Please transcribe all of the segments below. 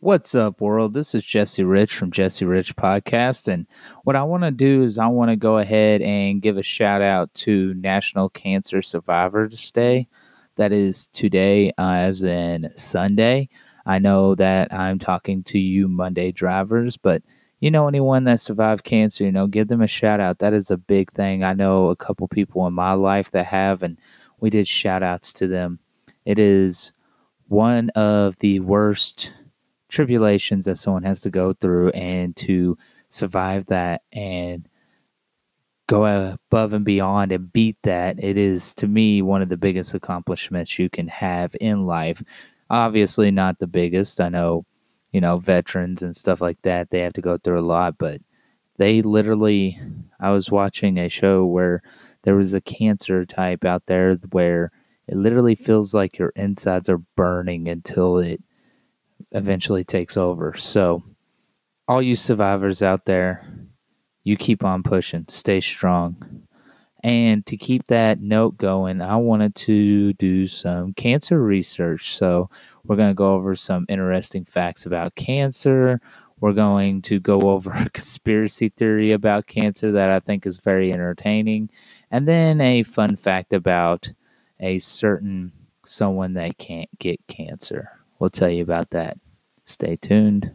What's up, world? This is Jesse Rich from Jesse Rich Podcast. And what I want to do is I want to go ahead and give a shout out to National Cancer Survivors Day. That is today, as in Sunday. I know that I'm talking to you Monday drivers, but anyone that survived cancer, give them a shout out. That is a big thing. I know a couple people in my life that have, and we did shout outs to them. It is one of the worst tribulations that someone has to go through, and to survive that and go above and beyond and beat that, it is to me one of the biggest accomplishments you can have in life. Obviously not the biggest. I know, veterans and stuff like that, they have to go through a lot, but they literally, I was watching a show where there was a cancer type out there where it literally feels like your insides are burning until it eventually takes over. So, all you survivors out there, you keep on pushing, stay strong. And to keep that note going, I wanted to do some cancer research. So, we're going to go over some interesting facts about cancer. We're going to go over a conspiracy theory about cancer that I think is very entertaining. And then a fun fact about a certain someone that can't get cancer. We'll tell you about that. Stay tuned.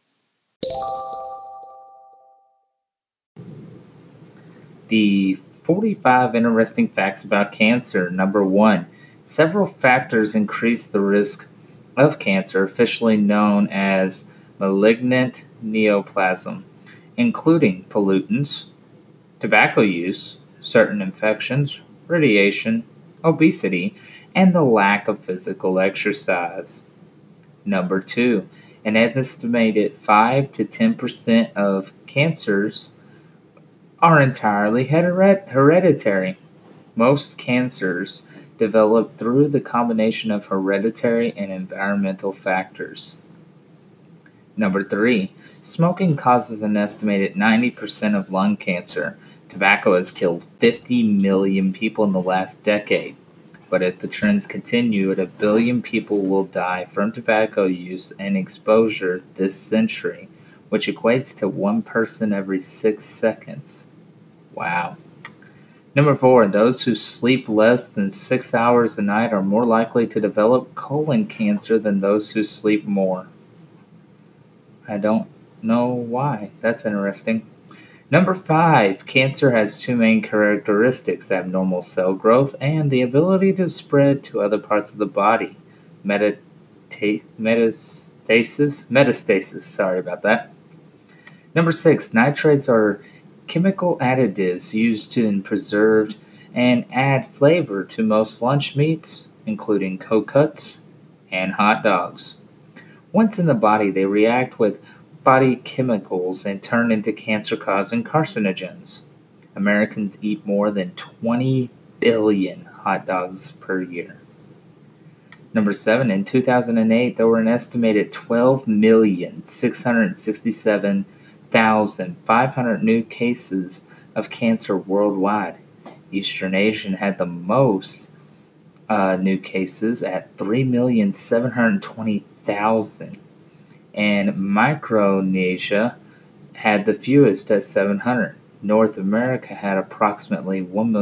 The 45 interesting facts about cancer. Number one, several factors increase the risk of cancer, officially known as malignant neoplasm, including pollutants, tobacco use, certain infections, radiation, obesity, and the lack of physical exercise. Number two, an estimated 5 to 10% of cancers are entirely hereditary. Most cancers develop through the combination of hereditary and environmental factors. Number three, smoking causes an estimated 90% of lung cancer. Tobacco has killed 50 million people in the last decade. But if the trends continue, a billion people will die from tobacco use and exposure this century, which equates to one person every 6 seconds. Wow. Number four, those who sleep less than 6 hours a night are more likely to develop colon cancer than those who sleep more. I don't know why. That's interesting. Number five, cancer has two main characteristics: abnormal cell growth and the ability to spread to other parts of the body. Metastasis, sorry about that. Number six, nitrates are chemical additives used in preserved and add flavor to most lunch meats, including cold cuts and hot dogs. Once in the body, they react with body chemicals and turn into cancer-causing carcinogens. Americans eat more than 20 billion hot dogs per year. Number seven, in 2008, there were an estimated 12,667,500 new cases of cancer worldwide. Eastern Asia had the most new cases at 3,720,000, and Micronesia had the fewest at 700. North America had approximately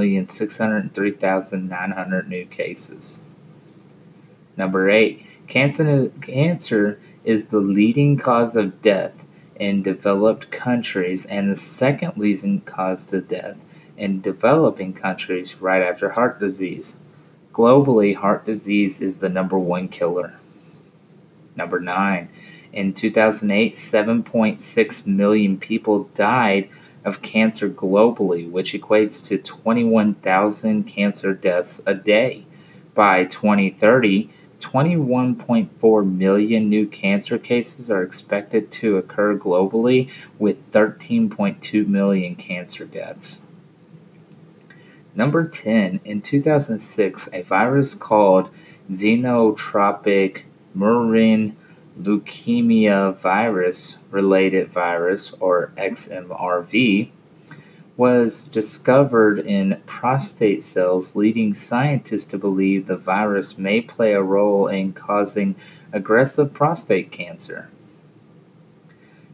1,603,900 new cases. Number eight, cancer is the leading cause of death in developed countries and the second leading cause of death in developing countries, right after heart disease. Globally, heart disease is the number one killer. Number nine, in 2008, 7.6 million people died of cancer globally, which equates to 21,000 cancer deaths a day. By 2030, 21.4 million new cancer cases are expected to occur globally, with 13.2 million cancer deaths. Number 10, in 2006, a virus called xenotropic murine leukemia virus related virus, or XMRV, was discovered in prostate cells, leading scientists to believe the virus may play a role in causing aggressive prostate cancer.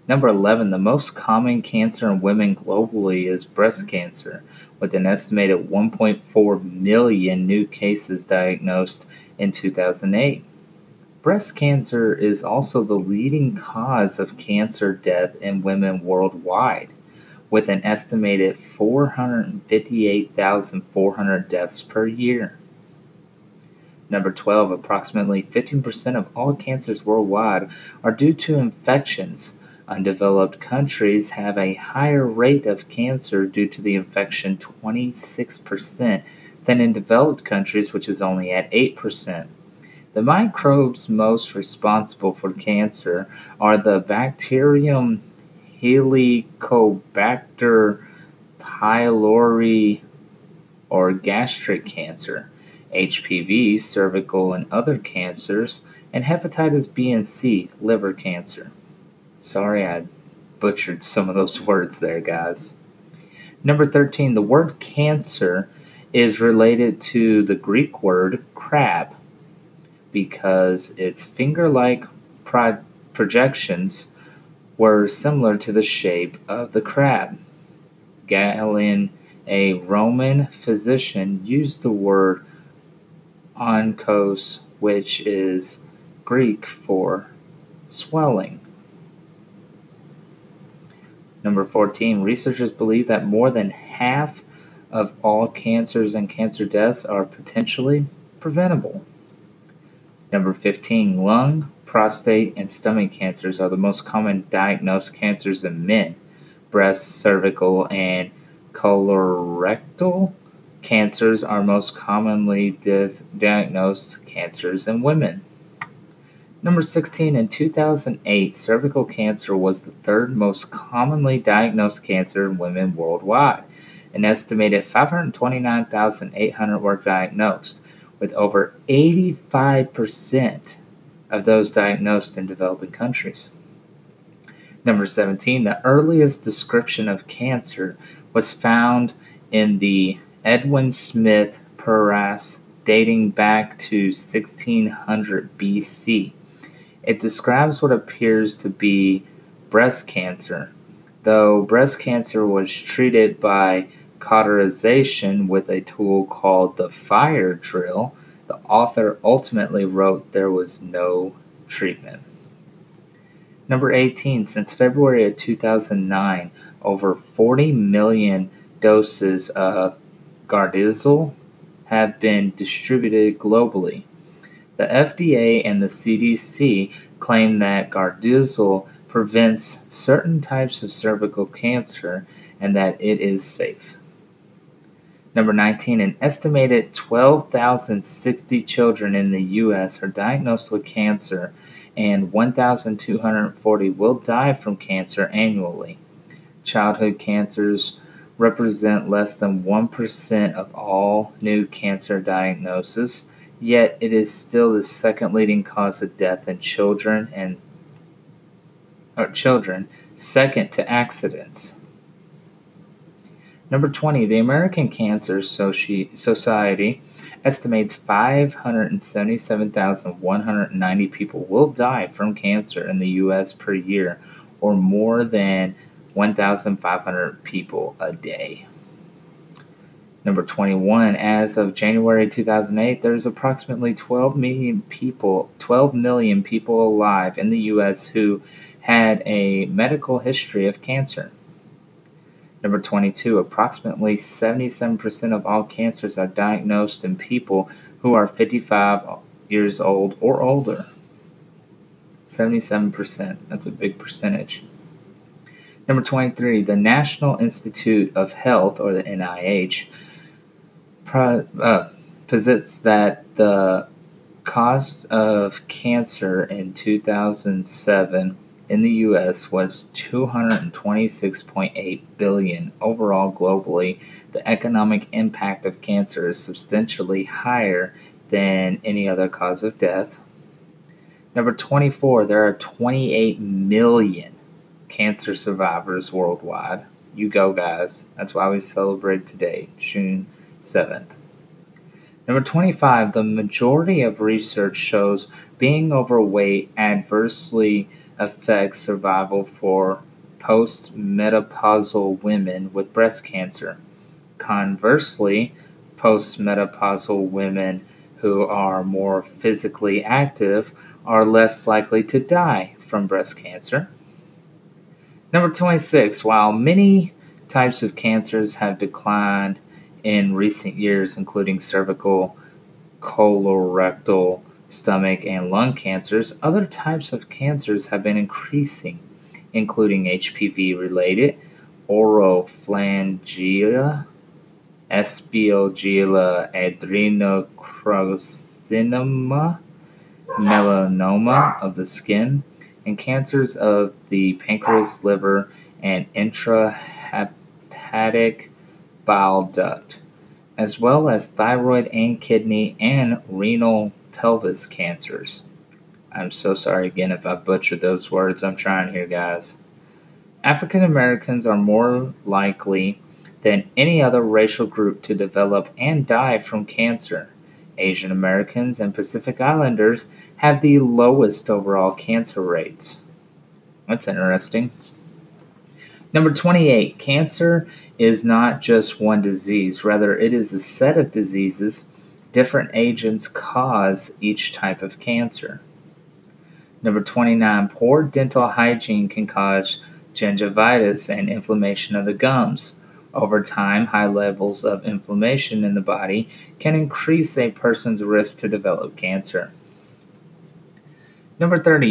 Number 11, the most common cancer in women globally is breast cancer, with an estimated 1.4 million new cases diagnosed in 2008. Breast cancer is also the leading cause of cancer death in women worldwide, with an estimated 458,400 deaths per year. Number 12, approximately 15% of all cancers worldwide are due to infections. Undeveloped countries have a higher rate of cancer due to the infection, 26%, than in developed countries, which is only at 8%. The microbes most responsible for cancer are the bacterium Helicobacter pylori or gastric cancer, HPV, cervical and other cancers, and hepatitis B and C, liver cancer. Sorry I butchered some of those words there, guys. Number 13, the word cancer is related to the Greek word crab because its finger-like projections were similar to the shape of the crab. Galen, a Roman physician, used the word onkos, which is Greek for swelling. Number 14, researchers believe that more than half of all cancers and cancer deaths are potentially preventable. Number 15, lung, prostate, and stomach cancers are the most common diagnosed cancers in men. Breast, cervical, and colorectal cancers are most commonly diagnosed cancers in women. Number 16, in 2008, cervical cancer was the third most commonly diagnosed cancer in women worldwide. An estimated 529,800 were diagnosed, with over 85% of those diagnosed in developing countries. Number 17, the earliest description of cancer was found in the Edwin Smith Paras dating back to 1600 BC. It describes what appears to be breast cancer. Though breast cancer was treated by cauterization with a tool called the fire drill, the author ultimately wrote there was no treatment. Number 18, since February of 2009, over 40 million doses of Gardasil have been distributed globally. The FDA and the CDC claim that Gardasil prevents certain types of cervical cancer and that it is safe. Number 19, an estimated 12,060 children in the U.S. are diagnosed with cancer, and 1,240 will die from cancer annually. Childhood cancers represent less than 1% of all new cancer diagnoses, yet it is still the second leading cause of death in children, second to accidents. Number 20, the American Cancer Society estimates 577,190 people will die from cancer in the U.S. per year, or more than 1,500 people a day. Number 21, as of January 2008, there's approximately 12 million people alive in the U.S. who had a medical history of cancer. Number 22, approximately 77% of all cancers are diagnosed in people who are 55 years old or older. 77%, that's a big percentage. Number 23, the National Institute of Health, or the NIH, posits that the cost of cancer in 2007 in the U.S. was $226.8 billion. Overall, globally, the economic impact of cancer is substantially higher than any other cause of death. Number 24, there are 28 million cancer survivors worldwide. You go, guys. That's why we celebrate today, June 7th. Number 25, the majority of research shows being overweight adversely affects survival for postmenopausal women with breast cancer. Conversely, postmenopausal women who are more physically active are less likely to die from breast cancer. Number 26, while many types of cancers have declined in recent years, including cervical, colorectal, stomach, and lung cancers, other types of cancers have been increasing, including HPV related, oropharyngeal, esophageal adenocarcinoma, melanoma of the skin, and cancers of the pancreas, liver, and intrahepatic bile duct, as well as thyroid and kidney and renal pelvis cancers. I'm so sorry again if I butchered those words. I'm trying here, guys. African Americans are more likely than any other racial group to develop and die from cancer. Asian Americans and Pacific Islanders have the lowest overall cancer rates. That's interesting. Number 28, cancer is not just one disease, rather, it is a set of diseases. Different agents cause each type of cancer. Number 29, poor dental hygiene can cause gingivitis and inflammation of the gums. Over time, high levels of inflammation in the body can increase a person's risk to develop cancer. Number 30,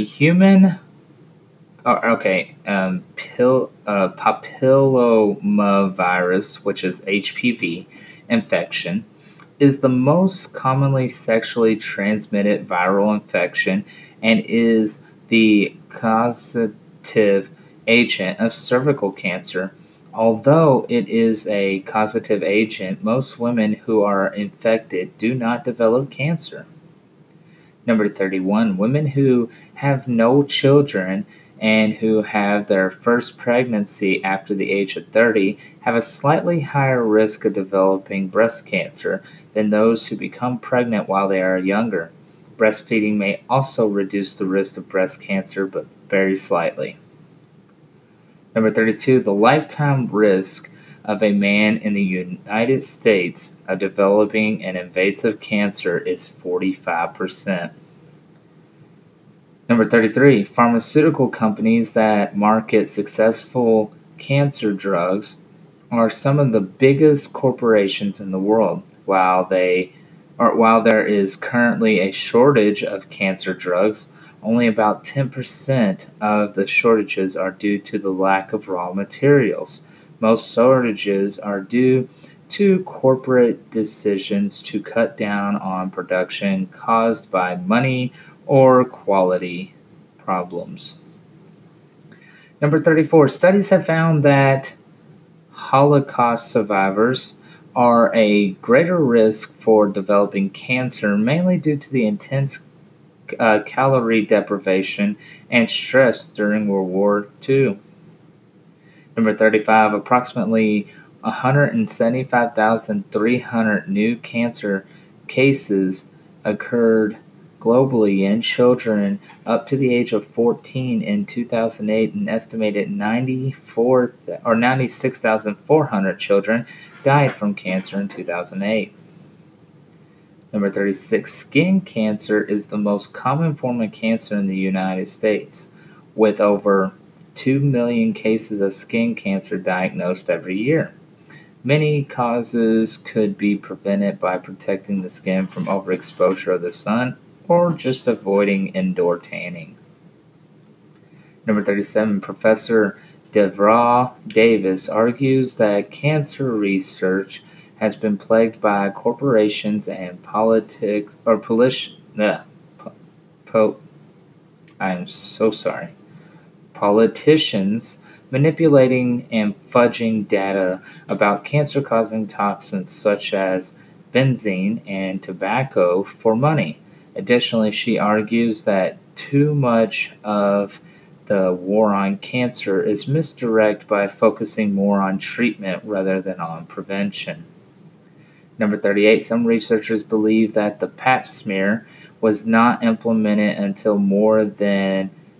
papillomavirus, which is HPV infection, is the most commonly sexually transmitted viral infection and is the causative agent of cervical cancer. Although it is a causative agent, most women who are infected do not develop cancer. Number 31, women who have no children and who have their first pregnancy after the age of 30 have a slightly higher risk of developing breast cancer than those who become pregnant while they are younger. Breastfeeding may also reduce the risk of breast cancer, but very slightly. Number 32, the lifetime risk of a man in the United States of developing an invasive cancer is 45%. Number 33, pharmaceutical companies that market successful cancer drugs are some of the biggest corporations in the world. While there is currently a shortage of cancer drugs, only about 10% of the shortages are due to the lack of raw materials. Most shortages are due to corporate decisions to cut down on production caused by money or quality problems. Number 34, studies have found that Holocaust survivors are a greater risk for developing cancer, mainly due to the intense calorie deprivation and stress during World War II. Number 35, approximately 175,300 new cancer cases occurred globally in children up to the age of 14 in 2008, an estimated 96,400 children died from cancer in 2008. Number 36, skin cancer is the most common form of cancer in the United States, with over 2 million cases of skin cancer diagnosed every year. Many causes could be prevented by protecting the skin from overexposure of the sun or just avoiding indoor tanning. Number 37, Professor Devra Davis argues that cancer research has been plagued by corporations and politicians manipulating and fudging data about cancer-causing toxins such as benzene and tobacco for money. Additionally, she argues that too much of the war on cancer is misdirected by focusing more on treatment rather than on prevention. Number 38, some researchers believe that the pap smear was not implemented until more than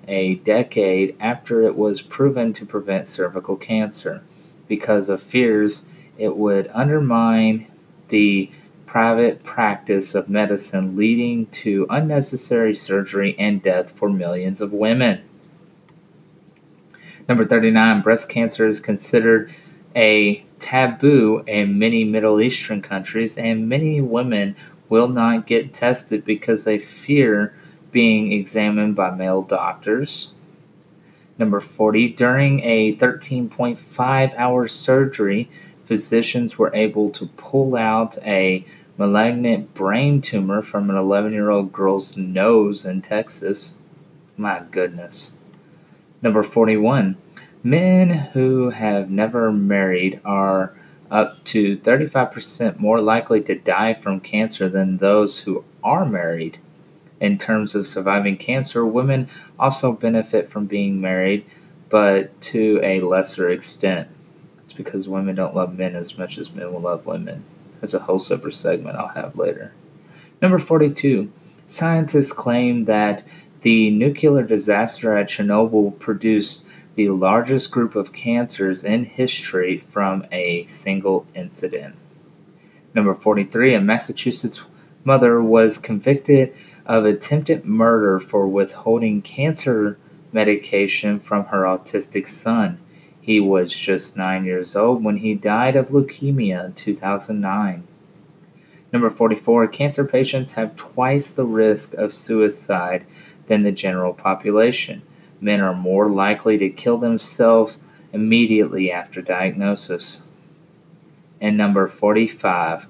a decade after it was proven to prevent cervical cancer because of fears it would undermine the private practice of medicine, leading to unnecessary surgery and death for millions of women. Number 39, breast cancer is considered a taboo in many Middle Eastern countries, and many women will not get tested because they fear being examined by male doctors. Number 40, during a 13.5-hour surgery, physicians were able to pull out a malignant brain tumor from an 11-year-old girl's nose in Texas. My goodness. Number 41, men who have never married are up to 35% more likely to die from cancer than those who are married. In terms of surviving cancer, women also benefit from being married, but to a lesser extent. It's because women don't love men as much as men will love women. That's a whole separate segment I'll have later. Number 42. Scientists claim that the nuclear disaster at Chernobyl produced the largest group of cancers in history from a single incident. Number 43. A Massachusetts mother was convicted of attempted murder for withholding cancer medication from her autistic son. He was just 9 years old when he died of leukemia in 2009. Number 44, cancer patients have twice the risk of suicide than the general population. Men are more likely to kill themselves immediately after diagnosis. And number 45,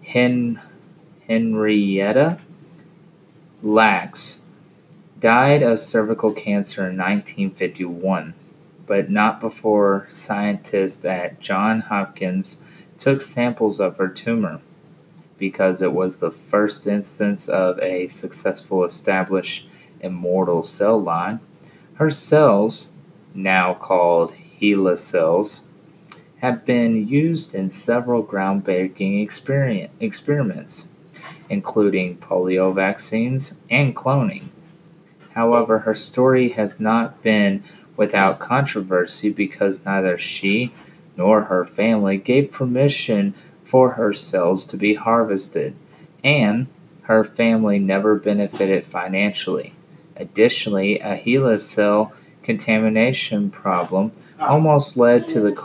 Henrietta Lacks died of cervical cancer in 1951, but not before scientists at Johns Hopkins took samples of her tumor, because it was the first instance of a successful established immortal cell line. Her cells, now called HeLa cells, have been used in several groundbreaking experiments, including polio vaccines and cloning. However, her story has not been without controversy because neither she nor her family gave permission for her cells to be harvested, and her family never benefited financially. Additionally, a HeLa cell contamination problem almost led to the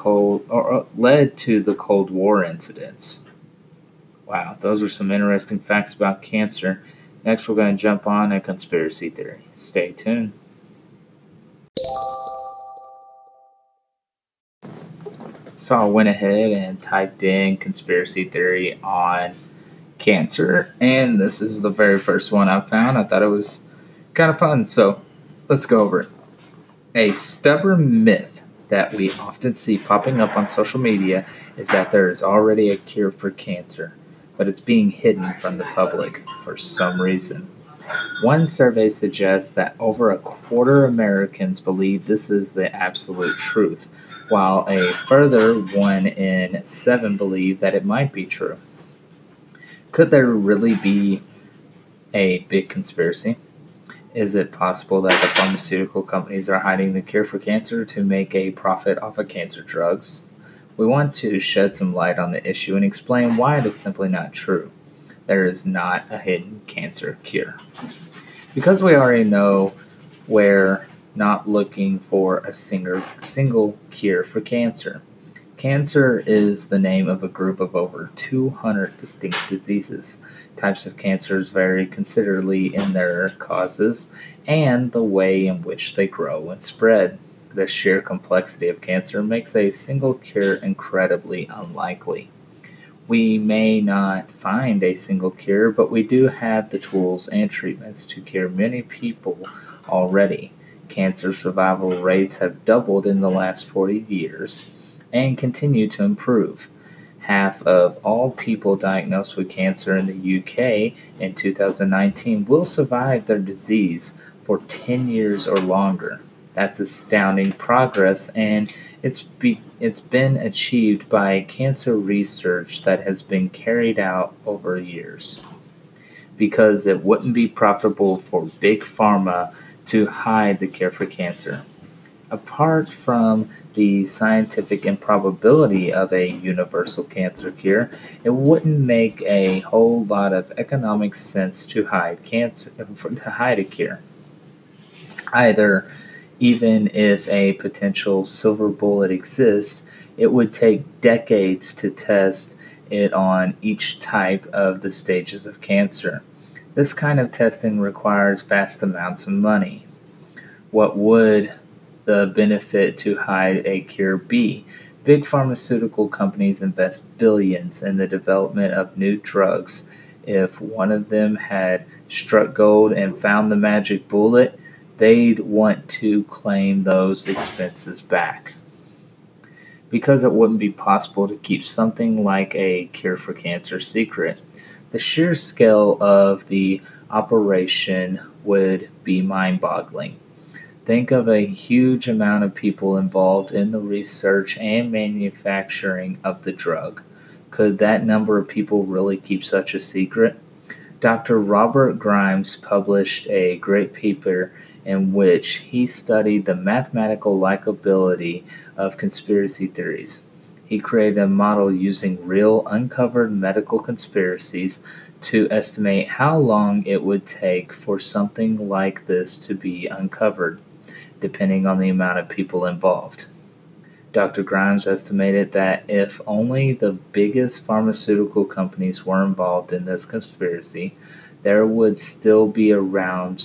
Cold War incidents. Wow, those are some interesting facts about cancer. Next, we're going to jump on a conspiracy theory. Stay tuned. So I went ahead and typed in conspiracy theory on cancer, and this is the very first one I found. I thought it was kind of fun, so let's go over it. A stubborn myth that we often see popping up on social media is that there is already a cure for cancer, but it's being hidden from the public for some reason. One survey suggests that over a quarter of Americans believe this is the absolute truth, while a further 1 in 7 believe that it might be true. Could there really be a big conspiracy? Is it possible that the pharmaceutical companies are hiding the cure for cancer to make a profit off of cancer drugs? We want to shed some light on the issue and explain why it is simply not true. There is not a hidden cancer cure. Because we already know we're not looking for a single cure for cancer. Cancer is the name of a group of over 200 distinct diseases. Types of cancers vary considerably in their causes and the way in which they grow and spread. The sheer complexity of cancer makes a single cure incredibly unlikely. We may not find a single cure, but we do have the tools and treatments to cure many people already. Cancer survival rates have doubled in the last 40 years and continue to improve. Half of all people diagnosed with cancer in the UK in 2019 will survive their disease for 10 years or longer. That's astounding progress, and it's been achieved by cancer research that has been carried out over years. Because it wouldn't be profitable for Big Pharma to hide the cure for cancer. Apart from the scientific improbability of a universal cancer cure, it wouldn't make a whole lot of economic sense to hide a cure either. Even if a potential silver bullet exists, it would take decades to test it on each type of the stages of cancer. This kind of testing requires vast amounts of money. What would the benefit to hide a cure be? Big pharmaceutical companies invest billions in the development of new drugs. If one of them had struck gold and found the magic bullet, they'd want to claim those expenses back. Because it wouldn't be possible to keep something like a cure for cancer secret, the sheer scale of the operation would be mind boggling. Think of a huge amount of people involved in the research and manufacturing of the drug. Could that number of people really keep such a secret? Dr. Robert Grimes published a great paper in which he studied the mathematical likability of conspiracy theories. He created a model using real uncovered medical conspiracies to estimate how long it would take for something like this to be uncovered, depending on the amount of people involved. Dr. Grimes estimated that if only the biggest pharmaceutical companies were involved in this conspiracy, there would still be around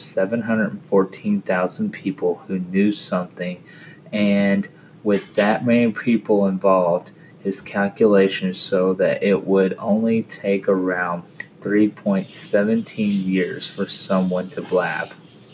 714,000 people who knew something, and with that many people involved, his calculations show that it would only take around 3.17 years for someone to blab.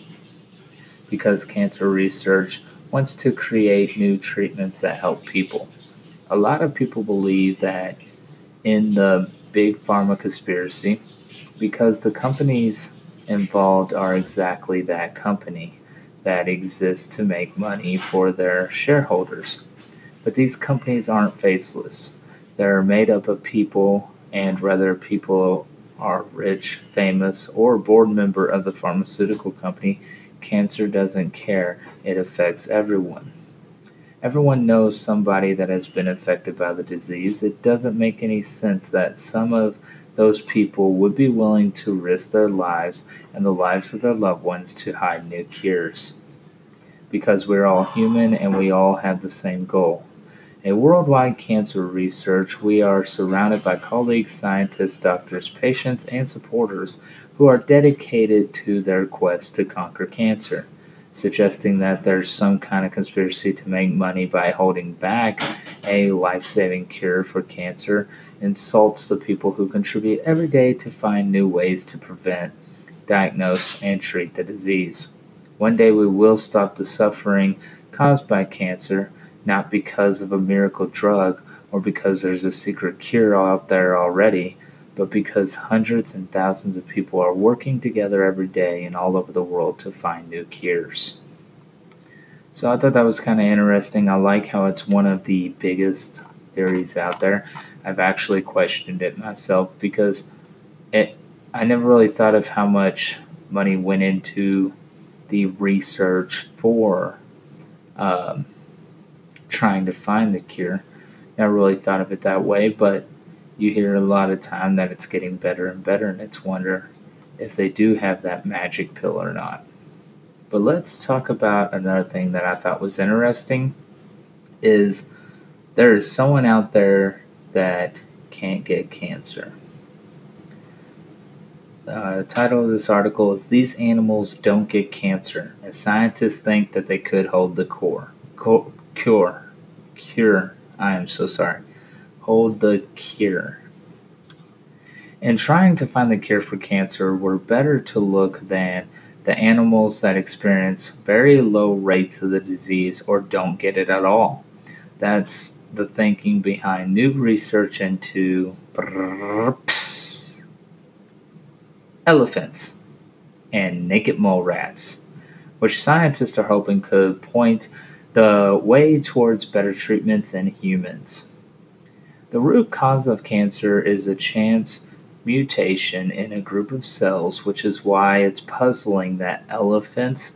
Because cancer research wants to create new treatments that help people. A lot of people believe that in the big pharma conspiracy, because the companies involved are exactly that company that exists to make money for their shareholders. But these companies aren't faceless. They're made up of people, and whether people are rich, famous, or a board member of the pharmaceutical company, cancer doesn't care. It affects everyone. Everyone knows somebody that has been affected by the disease. It doesn't make any sense that some of those people would be willing to risk their lives and the lives of their loved ones to hide new cures. Because we're all human and we all have the same goal. In worldwide cancer research, we are surrounded by colleagues, scientists, doctors, patients, and supporters who are dedicated to their quest to conquer cancer. Suggesting that there's some kind of conspiracy to make money by holding back a life-saving cure for cancer insults the people who contribute every day to find new ways to prevent, diagnose, and treat the disease. One day we will stop the suffering caused by cancer, not because of a miracle drug or because there's a secret cure out there already, but because hundreds and thousands of people are working together every day and all over the world to find new cures. So I thought that was kind of interesting. I like how it's one of the biggest theories out there. I've actually questioned it myself because I never really thought of how much money went into the research for um, trying to find the cure. Never really thought of it that way, but you hear a lot of time that it's getting better and better, and it's wonder if they do have that magic pill or not. But let's talk about another thing that I thought was interesting is there is someone out there that can't get cancer. The title of this article is These Animals Don't Get Cancer, and scientists think that they could hold the cure. I am so sorry. Hold the cure. In trying to find the cure for cancer, we're better to look than the animals that experience very low rates of the disease or don't get it at all. That's the thinking behind new research into elephants and naked mole rats, which scientists are hoping could point the way towards better treatments in humans. The root cause of cancer is a chance mutation in a group of cells, which is why it's puzzling that elephants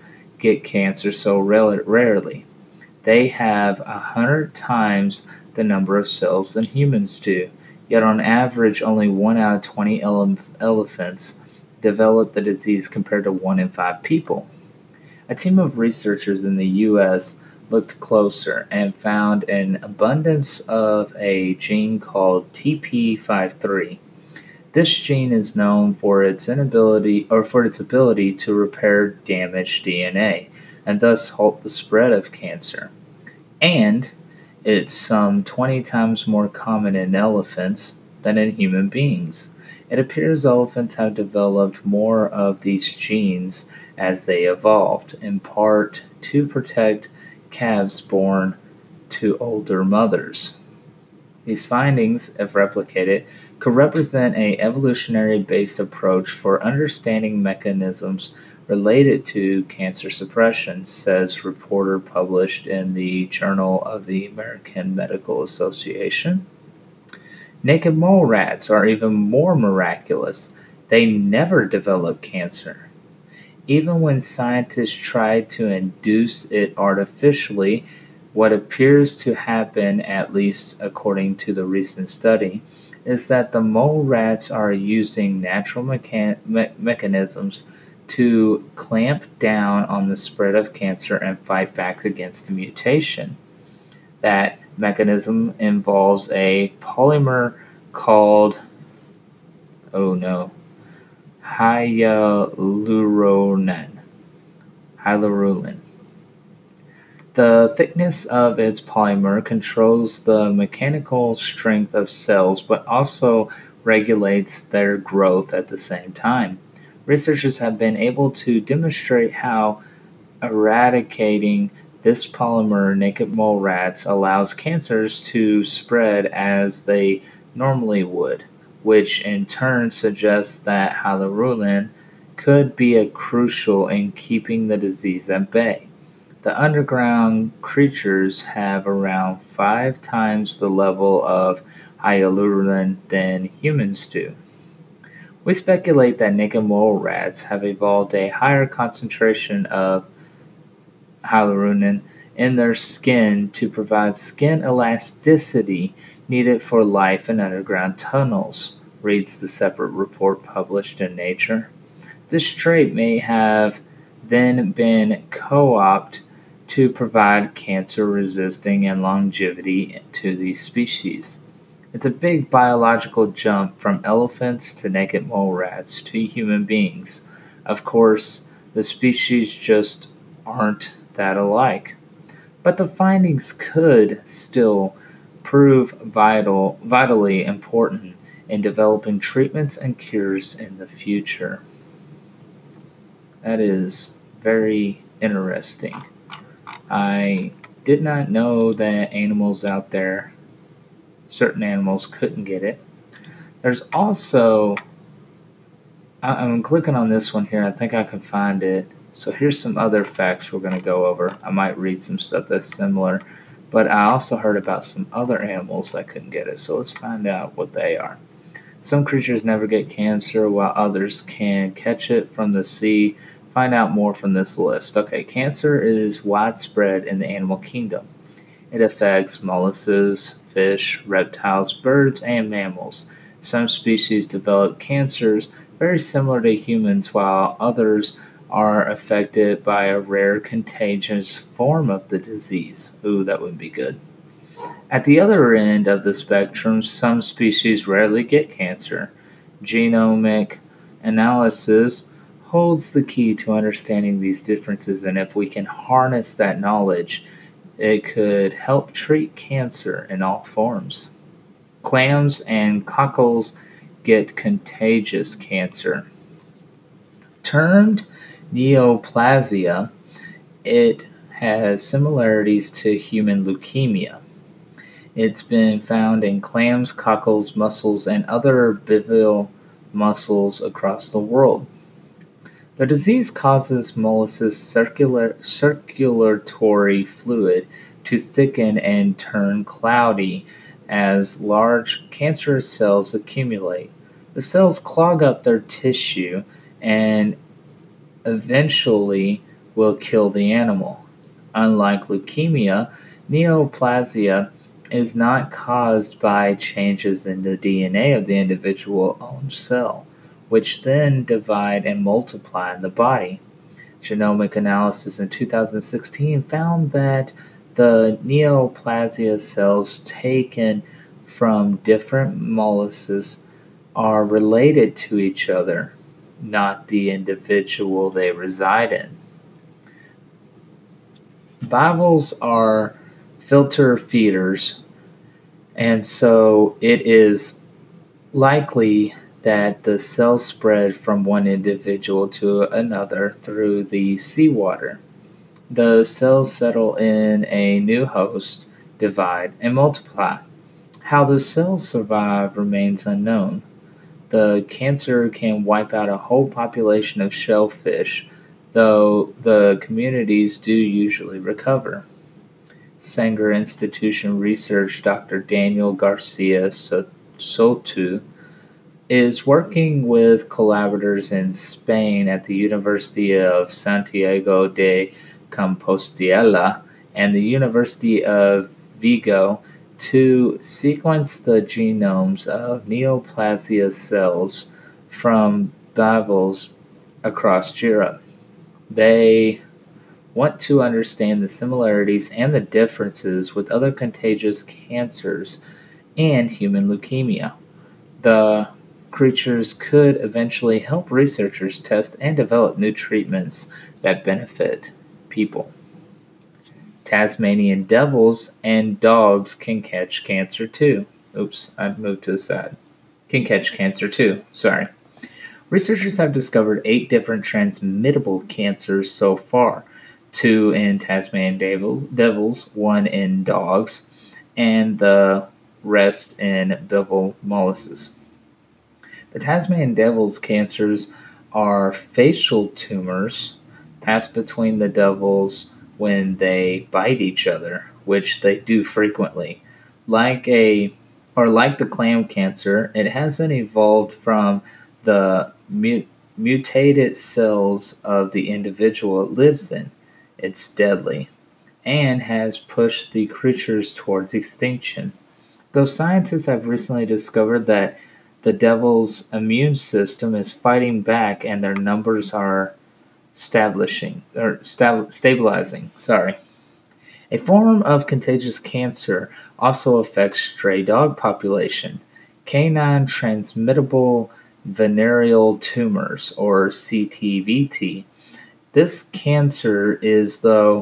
get cancer so rarely. They have 100 times the number of cells than humans do, yet on average, only 1 out of 20 elephants develop the disease compared to 1 in 5 people. A team of researchers in the U.S. looked closer and found an abundance of a gene called TP53. This gene is known for its ability to repair damaged DNA and thus halt the spread of cancer. And it's some 20 times more common in elephants than in human beings. It appears elephants have developed more of these genes as they evolved, in part to protect calves born to older mothers. These findings, if replicated, could represent an evolutionary based approach for understanding mechanisms related to cancer suppression, says reporter published in the Journal of the American Medical Association. Naked mole rats are even more miraculous. They never develop cancer. Even when scientists tried to induce it artificially, what appears to happen, at least according to the recent study, is that the mole rats are using natural mechanisms to clamp down on the spread of cancer and fight back against the mutation. That mechanism involves a polymer called, oh no, hyaluronan. The thickness of its polymer controls the mechanical strength of cells but also regulates their growth at the same time. Researchers have been able to demonstrate how eradicating this polymer in naked mole rats allows cancers to spread as they normally would, which in turn suggests that hyaluronan could be crucial in keeping the disease at bay. The underground creatures have around 5 times the level of hyaluronan than humans do. We speculate that naked mole rats have evolved a higher concentration of hyaluronan in their skin to provide skin elasticity needed for life in underground tunnels, reads the separate report published in Nature. This trait may have then been co-opted to provide cancer resisting and longevity to these species. It's a big biological jump from elephants to naked mole rats to human beings. Of course, the species just aren't that alike. But the findings could still prove vitally important in developing treatments and cures in the future. That is very interesting. I did not know that animals out there, certain animals, couldn't get it. There's also, I'm clicking on this one here. I think I can find it. So here's some other facts we're going to go over. I might read some stuff that's similar, but I also heard about some other animals that couldn't get it. So let's find out what they are. Some creatures never get cancer, while others can catch it from the sea. Find out more from this list. Okay, cancer is widespread in the animal kingdom. It affects mollusks, fish, reptiles, birds, and mammals. Some species develop cancers very similar to humans, while others are affected by a rare contagious form of the disease. Ooh, that wouldn't be good. At the other end of the spectrum, some species rarely get cancer. Genomic analysis holds the key to understanding these differences, and if we can harness that knowledge, it could help treat cancer in all forms. Clams and cockles get contagious cancer. Termed neoplasia, it has similarities to human leukemia. It's been found in clams, cockles, mussels, and other bivalve mussels across the world. The disease causes mollusks' circulatory fluid to thicken and turn cloudy as large cancerous cells accumulate. The cells clog up their tissue and eventually will kill the animal. Unlike leukemia, neoplasia is not caused by changes in the DNA of the individual own cell, which then divide and multiply in the body. Genomic analysis in 2016 found that the neoplasia cells taken from different molluses are related to each other, not the individual they reside in. Bivalves are filter feeders, and so it is likely that the cells spread from one individual to another through the seawater. The cells settle in a new host, divide, and multiply. How the cells survive remains unknown. The cancer can wipe out a whole population of shellfish, though the communities do usually recover. Sanger Institution research Dr. Daniel Garcia Soto is working with collaborators in Spain at the University of Santiago de Compostela and the University of Vigo to sequence the genomes of neoplasia cells from bivalves across Europe. They want to understand the similarities and the differences with other contagious cancers and human leukemia. The creatures could eventually help researchers test and develop new treatments that benefit people. Tasmanian devils and dogs can catch cancer too. Oops, I moved to the side. Can catch cancer too, sorry. Researchers have discovered 8 different transmittable cancers so far, 2 in Tasmanian devils, 1 in dogs, and the rest in bivalve molluscs. The Tasmanian devil's cancers are facial tumors passed between the devils when they bite each other, which they do frequently. Like the clam cancer, it hasn't evolved from the mutated cells of the individual it lives in. It's deadly and has pushed the creatures towards extinction. Though scientists have recently discovered that the devil's immune system is fighting back and their numbers are stabilizing. Sorry. A form of contagious cancer also affects stray dog population. Canine transmittable venereal tumors, or CTVT. This cancer is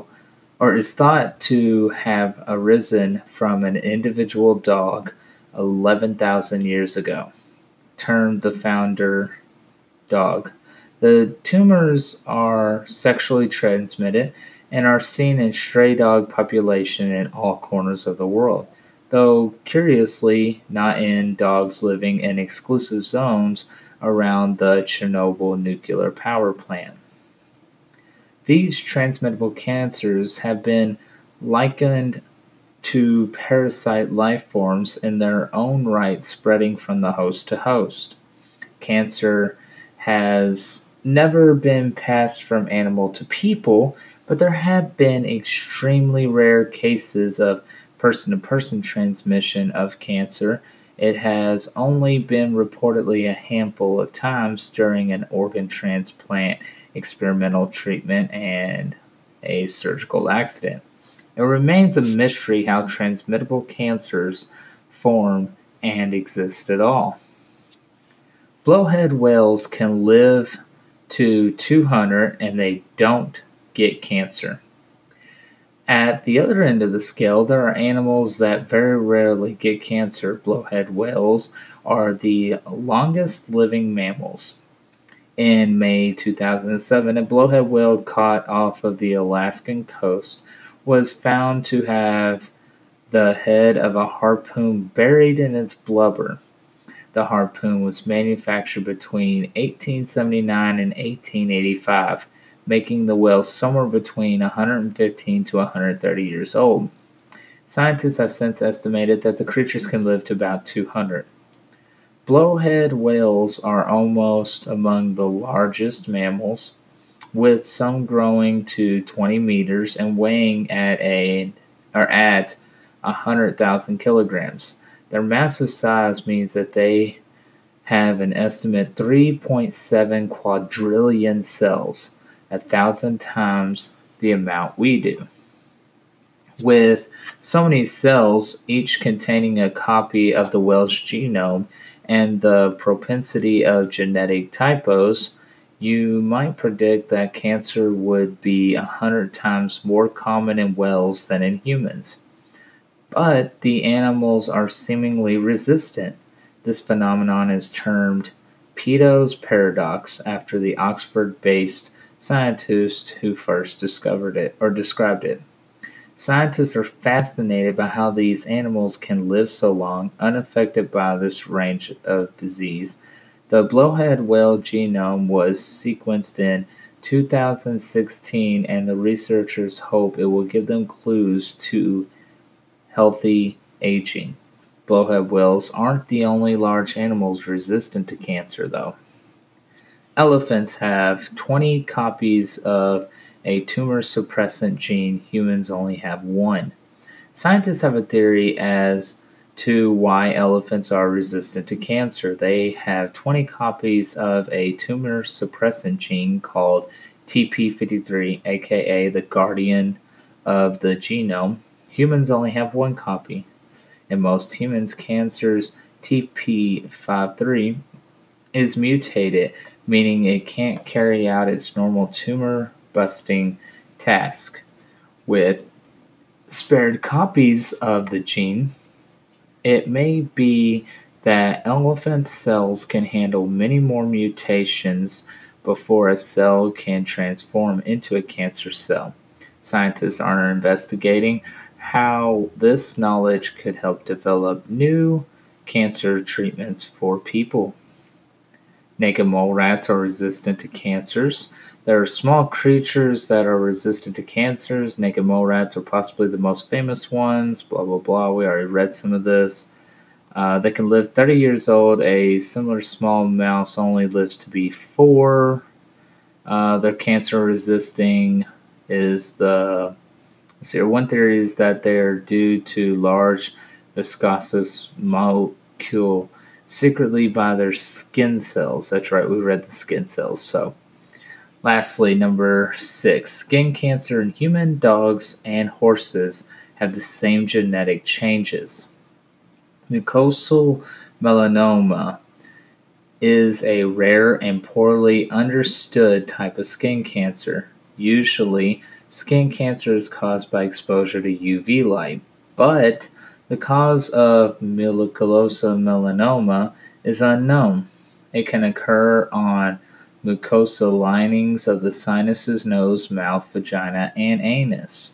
thought to have arisen from an individual dog 11,000 years ago, termed the founder dog. The tumors are sexually transmitted and are seen in stray dog population in all corners of the world, though curiously not in dogs living in exclusive zones around the Chernobyl nuclear power plant. These transmittable cancers have been likened to parasite life forms in their own right, spreading from the host to host. Cancer has never been passed from animal to people, but there have been extremely rare cases of person to person transmission of cancer. It has only been reportedly a handful of times during an organ transplant, experimental treatment, and a surgical accident. It remains a mystery how transmittable cancers form and exist at all. Blowhead whales can live to 200 and they don't get cancer. At the other end of the scale, there are animals that very rarely get cancer. Blowhead whales are the longest living mammals. In May 2007, a blowhead whale caught off of the Alaskan coast was found to have the head of a harpoon buried in its blubber. The harpoon was manufactured between 1879 and 1885, making the whale somewhere between 115 to 130 years old. Scientists have since estimated that the creatures can live to about 200. Blowhead whales are almost among the largest mammals. with some growing to 20 meters and weighing at 100,000 kilograms. Their massive size means that they have an estimate 3.7 quadrillion cells, 1,000 times the amount we do. With so many cells, each containing a copy of the whale's genome and the propensity of genetic typos, you might predict that cancer would be 100 times more common in whales than in humans. But the animals are seemingly resistant. This phenomenon is termed Peto's paradox after the Oxford-based scientist who first discovered it or described it. Scientists are fascinated by how these animals can live so long unaffected by this range of disease. The blowhead whale genome was sequenced in 2016, and the researchers hope it will give them clues to healthy aging. Blowhead whales aren't the only large animals resistant to cancer, though. Elephants have 20 copies of a tumor suppressant gene, humans only have one. Scientists have a theory as to why elephants are resistant to cancer. They have 20 copies of a tumor suppressant gene called TP53, aka the guardian of the genome. Humans only have one copy. In most humans, cancer's TP53 is mutated, meaning it can't carry out its normal tumor busting task. With spared copies of the gene, it may be that elephant cells can handle many more mutations before a cell can transform into a cancer cell. Scientists are investigating how this knowledge could help develop new cancer treatments for people. Naked mole rats are resistant to cancers. There are small creatures that are resistant to cancers. Naked mole rats are possibly the most famous ones. Blah, blah, blah. We already read some of this. They can live 30 years old. A similar small mouse only lives to be 4. Their cancer resisting is the. One theory is that they are due to large viscous molecule secretly by their skin cells. That's right, we read the skin cells. So, lastly, number 6. Skin cancer in human, dogs, and horses have the same genetic changes. Mucosal melanoma is a rare and poorly understood type of skin cancer. Usually, skin cancer is caused by exposure to UV light, but the cause of mucosal melanoma is unknown. It can occur on mucosal linings of the sinuses, nose, mouth, vagina, and anus.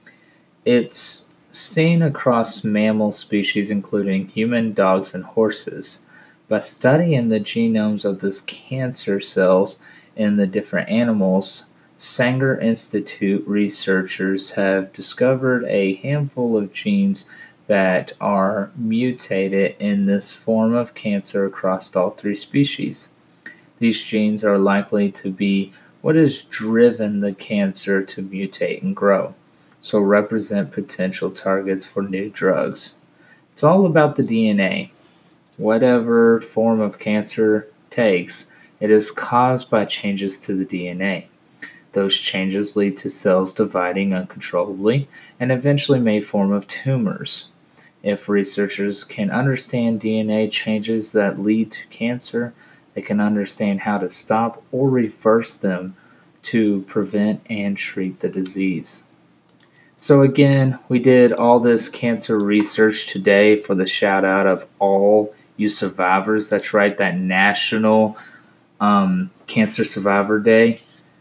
It's seen across mammal species including human, dogs, and horses. By studying the genomes of these cancer cells in the different animals, Sanger Institute researchers have discovered a handful of genes that are mutated in this form of cancer across all 3 species. These genes are likely to be what has driven the cancer to mutate and grow, so represent potential targets for new drugs. It's all about the DNA. Whatever form of cancer takes, it is caused by changes to the DNA. Those changes lead to cells dividing uncontrollably and eventually may form tumors. If researchers can understand DNA changes that lead to cancer, they can understand how to stop or reverse them to prevent and treat the disease. So again, we did all this cancer research today for the shout out of all you survivors. That's right, that National Cancer Survivor Day.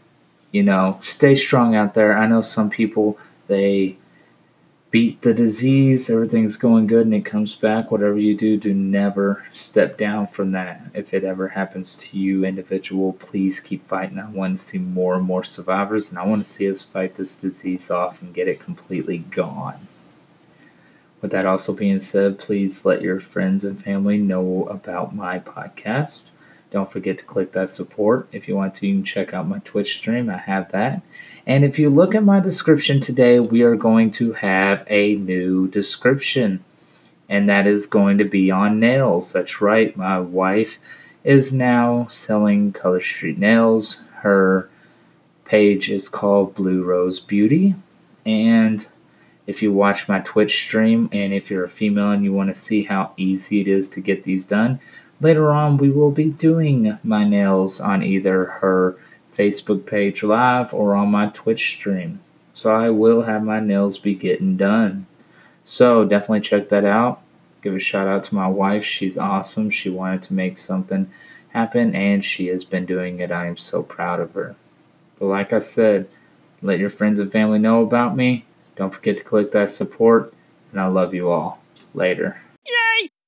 Stay strong out there. I know some people, they beat the disease, everything's going good, and it comes back. Whatever you do, do never step down from that. If it ever happens to you, individual, please keep fighting. I want to see more and more survivors, and I want to see us fight this disease off and get it completely gone. With that also being said, please let your friends and family know about my podcast. don't forget to click that support. If you want to, you can check out my Twitch stream. I have that. And if you look at my description today, we are going to have a new description. And that is going to be on nails. That's right. My wife is now selling Color Street nails. Her page is called Blue Rose Beauty. And if you watch my Twitch stream, and if you're a female and you want to see how easy it is to get these done, later on we will be doing my nails on either her Facebook page live or on my Twitch stream. So I will have my nails be getting done. So definitely check that out. Give a shout out to my wife. She's awesome. She wanted to make something happen, and she has been doing it. I am so proud of her. But like I said, let your friends and family know about me. Don't forget to click that support, and I love you all. Later.